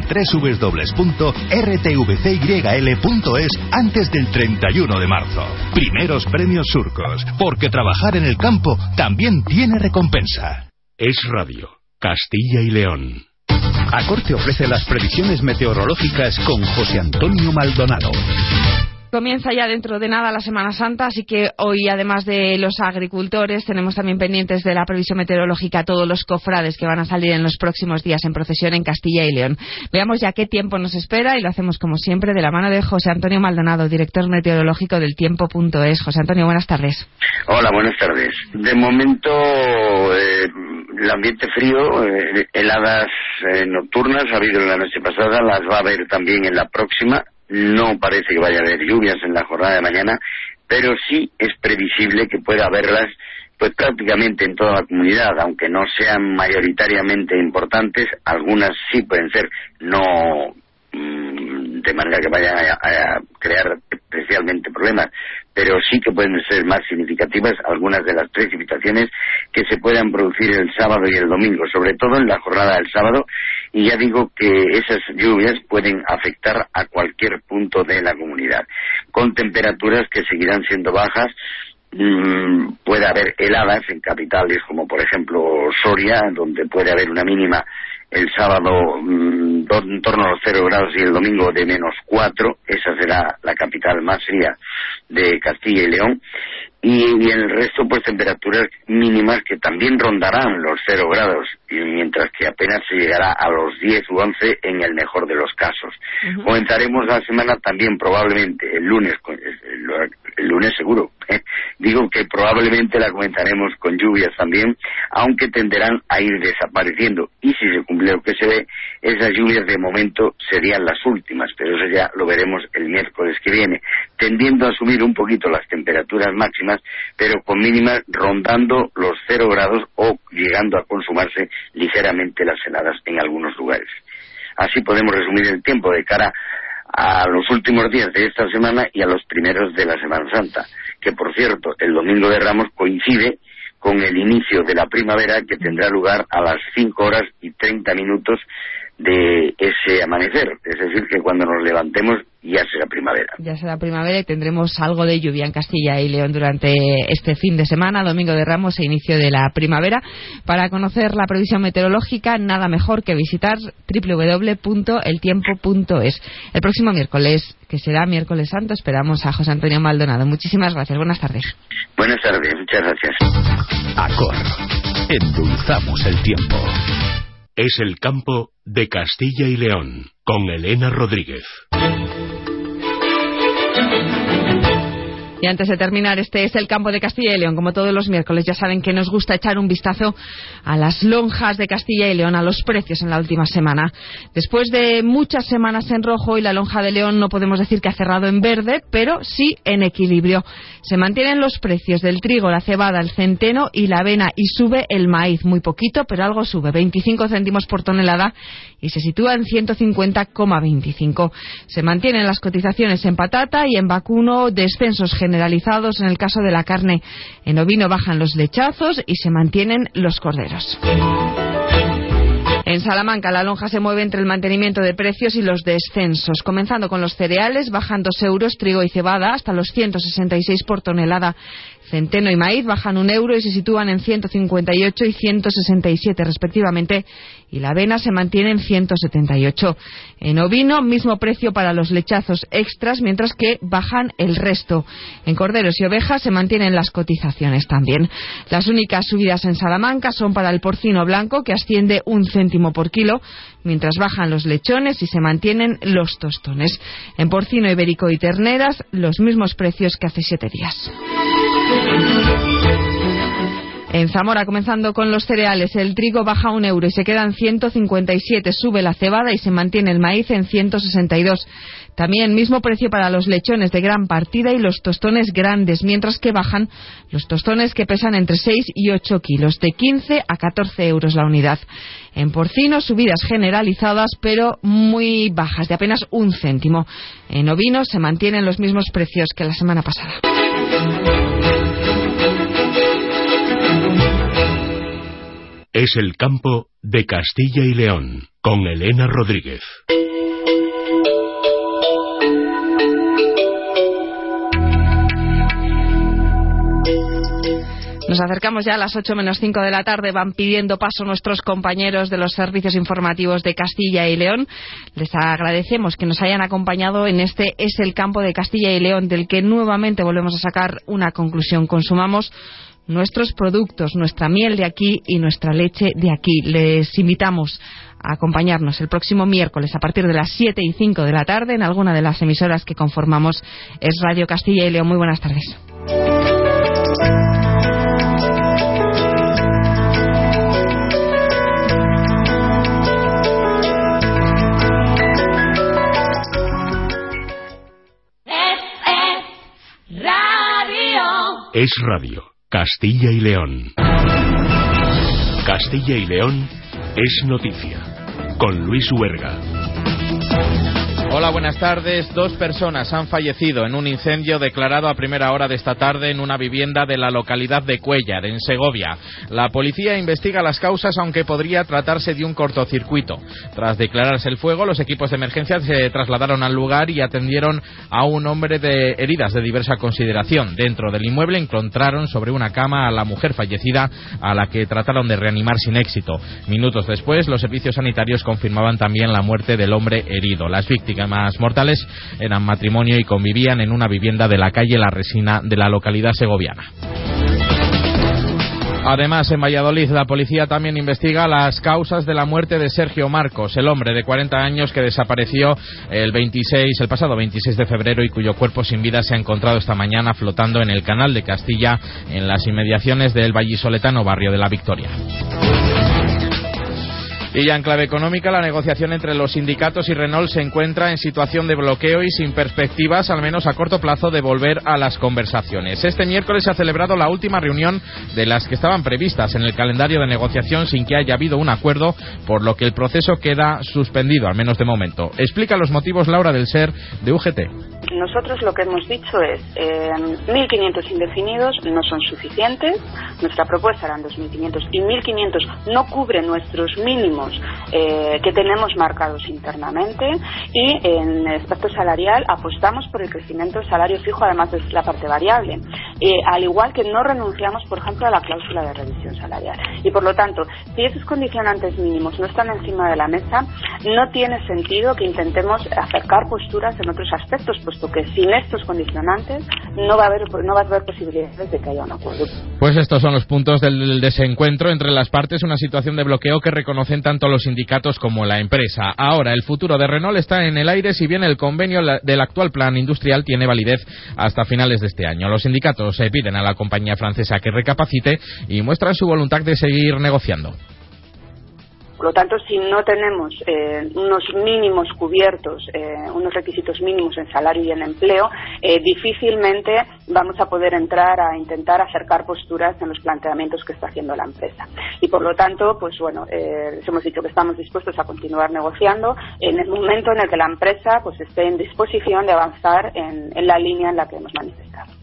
www.rtvcyl.es antes del 31 de marzo. Primeros premios Surcos, porque trabajar en el campo también tiene recompensa. Es Radio, Castilla y León. Acor te ofrece las previsiones meteorológicas con José Antonio Maldonado. Comienza ya dentro de nada la Semana Santa, así que hoy, además de los agricultores, tenemos también pendientes de la previsión meteorológica a todos los cofrades que van a salir en los próximos días en procesión en Castilla y León. Veamos ya qué tiempo nos espera y lo hacemos como siempre de la mano de José Antonio Maldonado, director meteorológico del Tiempo.es. José Antonio, buenas tardes. Hola, buenas tardes. De momento, el ambiente frío, heladas nocturnas ha habido en la noche pasada, las va a haber también en la próxima. No parece que vaya a haber lluvias en la jornada de mañana, pero sí es previsible que pueda haberlas pues prácticamente en toda la comunidad, aunque no sean mayoritariamente importantes. Algunas sí pueden ser, no de manera que vayan a crear especialmente problemas, pero sí que pueden ser más significativas algunas de las precipitaciones que se puedan producir el sábado y el domingo, sobre todo en la jornada del sábado. Y ya digo que esas lluvias pueden afectar a cualquier punto de la comunidad, con temperaturas que seguirán siendo bajas. Puede haber heladas en capitales como por ejemplo Soria, donde puede haber una mínima el sábado en torno a los 0 grados y el domingo de -4. Esa será la capital más fría de Castilla y León. Y en el resto, pues temperaturas mínimas que también rondarán los 0 grados, y mientras que apenas se llegará a los 10 u 11 en el mejor de los casos. Comenzaremos la semana también probablemente el lunes seguro. Digo que probablemente la comenzaremos con lluvias también, aunque tenderán a ir desapareciendo. Y si se cumple lo que se ve, esas lluvias de momento serían las últimas, pero eso ya lo veremos el miércoles que viene, tendiendo a subir un poquito las temperaturas máximas, pero con mínimas rondando los 0 grados o llegando a consumarse ligeramente las heladas en algunos lugares. Así podemos resumir el tiempo de cara a los últimos días de esta semana y a los primeros de la Semana Santa, que por cierto, el Domingo de Ramos coincide con el inicio de la primavera, que tendrá lugar a las 5:30 de ese amanecer, es decir, que cuando nos levantemos ya será primavera. Ya será primavera y tendremos algo de lluvia en Castilla y León durante este fin de semana, Domingo de Ramos e inicio de la primavera. Para conocer la previsión meteorológica, nada mejor que visitar www.eltiempo.es. El próximo miércoles, que será miércoles santo, esperamos a José Antonio Maldonado. Muchísimas gracias, buenas tardes. Buenas tardes, muchas gracias. Acor, endulzamos el tiempo. Es el campo de Castilla y León, con Elena Rodríguez. Y antes de terminar, este es el campo de Castilla y León. Como todos los miércoles, ya saben que nos gusta echar un vistazo a las lonjas de Castilla y León, a los precios en la última semana. Después de muchas semanas en rojo, y la lonja de León no podemos decir que ha cerrado en verde, pero sí en equilibrio. Se mantienen los precios del trigo, la cebada, el centeno y la avena, y sube el maíz, muy poquito, pero algo sube, 25 céntimos por tonelada, y se sitúa en 150,25. Se mantienen las cotizaciones en patata y en vacuno, descensos generalizados en el caso de la carne. En ovino bajan los lechazos y se mantienen los corderos. En Salamanca, la lonja se mueve entre el mantenimiento de precios y los descensos, comenzando con los cereales, bajan 2 euros, trigo y cebada hasta los 166 por tonelada. Centeno y maíz bajan 1 euro y se sitúan en 158 y 167 respectivamente, y la avena se mantiene en 178. En ovino, mismo precio para los lechazos extras, mientras que bajan el resto. En corderos y ovejas se mantienen las cotizaciones también. Las únicas subidas en Salamanca son para el porcino blanco, que asciende 1 céntimo por kilo, mientras bajan los lechones y se mantienen los tostones. En porcino ibérico y terneras, los mismos precios que hace 7 días. En Zamora, comenzando con los cereales, el trigo baja 1 euro y se queda en 157, sube la cebada y se mantiene el maíz en 162. También mismo precio para los lechones de gran partida y los tostones grandes, mientras que bajan los tostones que pesan entre 6 y 8 kilos, de 15 a 14 euros la unidad. En porcino, subidas generalizadas, pero muy bajas, de apenas 1 céntimo. En ovino se mantienen los mismos precios que la semana pasada. Es el campo de Castilla y León, con Elena Rodríguez. Nos acercamos ya a las 8 menos 5 de la tarde. Van pidiendo paso nuestros compañeros de los servicios informativos de Castilla y León. Les agradecemos que nos hayan acompañado en este Es el campo de Castilla y León, del que nuevamente volvemos a sacar una conclusión. Consumamos nuestros productos, nuestra miel de aquí y nuestra leche de aquí. Les invitamos a acompañarnos el próximo miércoles a partir de las 7 y 5 de la tarde en alguna de las emisoras que conformamos Es Radio Castilla y León. Muy buenas tardes. Es Radio Castilla y León. Castilla y León es noticia. Con Luis Huerga. Hola, buenas tardes. 2 personas han fallecido en un incendio declarado a primera hora de esta tarde en una vivienda de la localidad de Cuéllar, en Segovia. La policía investiga las causas, aunque podría tratarse de un cortocircuito. Tras declararse el fuego, los equipos de emergencia se trasladaron al lugar y atendieron a un hombre de heridas de diversa consideración. Dentro del inmueble encontraron sobre una cama a la mujer fallecida, a la que trataron de reanimar sin éxito. Minutos después, los servicios sanitarios confirmaban también la muerte del hombre herido. Las víctimas más mortales eran matrimonio y convivían en una vivienda de la calle La Resina de la localidad segoviana. Además, en Valladolid, la policía también investiga las causas de la muerte de Sergio Marcos, el hombre de 40 años que desapareció el pasado 26 de febrero y cuyo cuerpo sin vida se ha encontrado esta mañana flotando en el Canal de Castilla, en las inmediaciones del vallisoletano barrio de la Victoria. Y ya en clave económica, la negociación entre los sindicatos y Renault se encuentra en situación de bloqueo y sin perspectivas, al menos a corto plazo, de volver a las conversaciones. Este miércoles se ha celebrado la última reunión de las que estaban previstas en el calendario de negociación sin que haya habido un acuerdo, por lo que el proceso queda suspendido, al menos de momento. Explica los motivos Laura del Ser, de UGT. Nosotros lo que hemos dicho es 1.500 indefinidos no son suficientes. Nuestra propuesta eran 2.500 y 1.500 no cubre nuestros mínimos que tenemos marcados internamente, y en el aspecto salarial apostamos por el crecimiento del salario fijo, además de la parte variable, al igual que no renunciamos, por ejemplo, a la cláusula de revisión salarial. Y por lo tanto, si esos condicionantes mínimos no están encima de la mesa, no tiene sentido que intentemos acercar posturas en otros aspectos, puesto que sin estos condicionantes no va a haber posibilidades de que haya un acuerdo. Pues estos son los puntos del desencuentro entre las partes, una situación de bloqueo que reconocen tanto los sindicatos como la empresa. Ahora, el futuro de Renault está en el aire, si bien el convenio del actual plan industrial tiene validez hasta finales de este año. Los sindicatos piden a la compañía francesa que recapacite y muestran su voluntad de seguir negociando. Por lo tanto, si no tenemos unos mínimos cubiertos, unos requisitos mínimos en salario y en empleo, difícilmente vamos a poder entrar a intentar acercar posturas en los planteamientos que está haciendo la empresa. Y por lo tanto, pues bueno, les hemos dicho que estamos dispuestos a continuar negociando en el momento en el que la empresa pues esté en disposición de avanzar en la línea en la que hemos manifestado.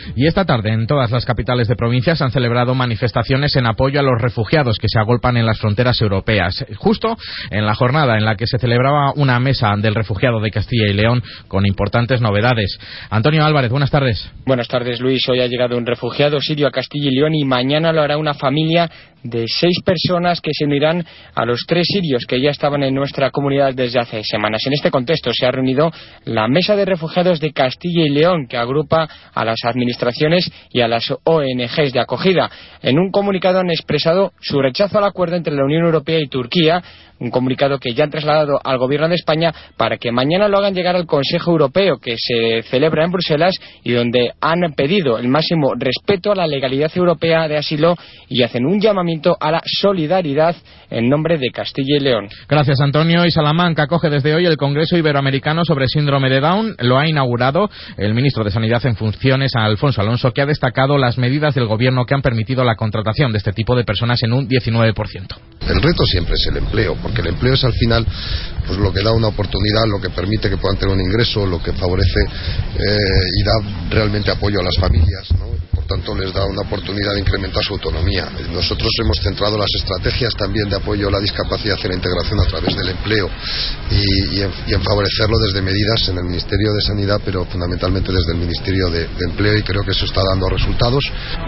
Y esta tarde en todas las capitales de provincia se han celebrado manifestaciones en apoyo a los refugiados que se agolpan en las fronteras europeas, justo en la jornada en la que se celebraba una mesa del refugiado de Castilla y León con importantes novedades. Antonio Álvarez, buenas tardes. Buenas tardes, Luis. Hoy ha llegado un refugiado sirio a Castilla y León y mañana lo hará una familia de 6 personas que se unirán a los 3 sirios que ya estaban en nuestra comunidad desde hace semanas. En este contexto se ha reunido la Mesa de Refugiados de Castilla y León, que agrupa a las administraciones y a las ONGs de acogida. En un comunicado han expresado su rechazo al acuerdo entre la Unión Europea y Turquía, un comunicado que ya han trasladado al Gobierno de España para que mañana lo hagan llegar al Consejo Europeo, que se celebra en Bruselas, y donde han pedido el máximo respeto a la legalidad europea de asilo y hacen un llamamiento a la solidaridad en nombre de Castilla y León. Gracias, Antonio. Y Salamanca acoge desde hoy el Congreso Iberoamericano sobre Síndrome de Down. Lo ha inaugurado el ministro de Sanidad en funciones, Alfonso Alonso, que ha destacado las medidas del Gobierno que han permitido la contratación de este tipo de personas en un 19%. El reto siempre es el empleo, porque el empleo es al final pues lo que da una oportunidad, lo que permite que puedan tener un ingreso, lo que favorece y da realmente apoyo a las familias, ¿no? Por tanto, les da una oportunidad de incrementar su autonomía. Nosotros hemos centrado las estrategias también de apoyo a la discapacidad y la integración a través del empleo y en favorecerlo desde medidas en el Ministerio de Sanidad, pero fundamentalmente desde el Ministerio de Empleo, y creo que eso está dando resultados.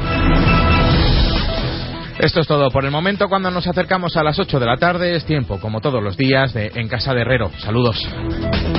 Esto es todo por el momento. Cuando nos acercamos a las 8 de la tarde es tiempo, como todos los días, de En Casa de Herrero. Saludos.